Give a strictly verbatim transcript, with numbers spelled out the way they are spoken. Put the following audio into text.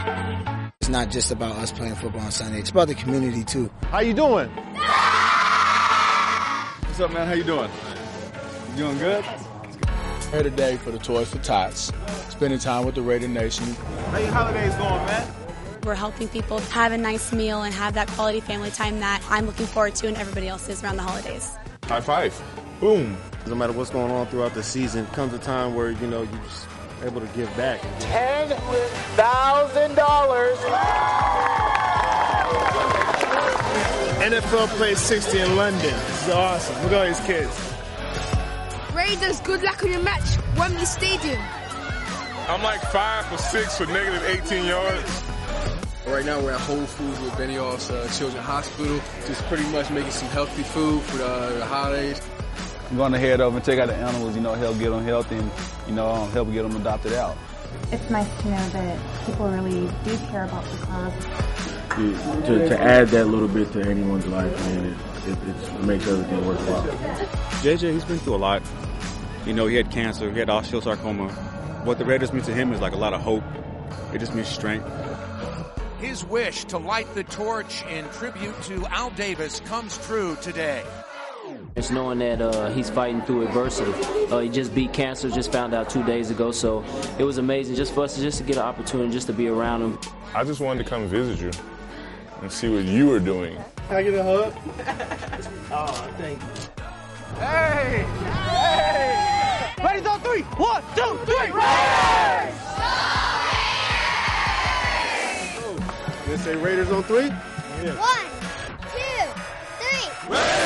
It's not just about us playing football on Sunday. It's about the community, too. How you doing? What's up, man? How you doing? You doing good? Here today for the Toys for Tots, spending time with the Raider Nation. How your holidays going, man? We're helping people have a nice meal and have that quality family time that I'm looking forward to and everybody else is around the holidays. High five. Boom. No matter what's going on throughout the season, comes a time where, you know, you're just able to give back. ten thousand dollars. N F L plays sixty in London. This is awesome. Look at all these kids. Raiders, good luck on your match. Wembley Stadium. I'm like five for six for negative eighteen yards. Right now we're at Whole Foods with Benioff's uh, Children's Hospital, just pretty much making some healthy food for the, the holidays. I'm going to head over and take out the animals, you know, help get them healthy and, you know, um, help get them adopted out. It's nice to know that people really do care about the club. To, to add that little bit to anyone's life, man, it, it, it makes everything worthwhile. J J, he's been through a lot. You know, he had cancer, he had osteosarcoma. What the Raiders mean to him is like a lot of hope. It just means strength. His wish to light the torch in tribute to Al Davis comes true today. It's knowing that uh, he's fighting through adversity. Uh, he just beat cancer, just found out two days ago, so it was amazing just for us to just to get an opportunity just to be around him. I just wanted to come visit you and see what you were doing. Can I get a hug? Oh, thank you. Hey! Hey! Raiders on three! One, two, three! Raiders! Did they say Raiders on three? Yeah. One, two, three. Raiders!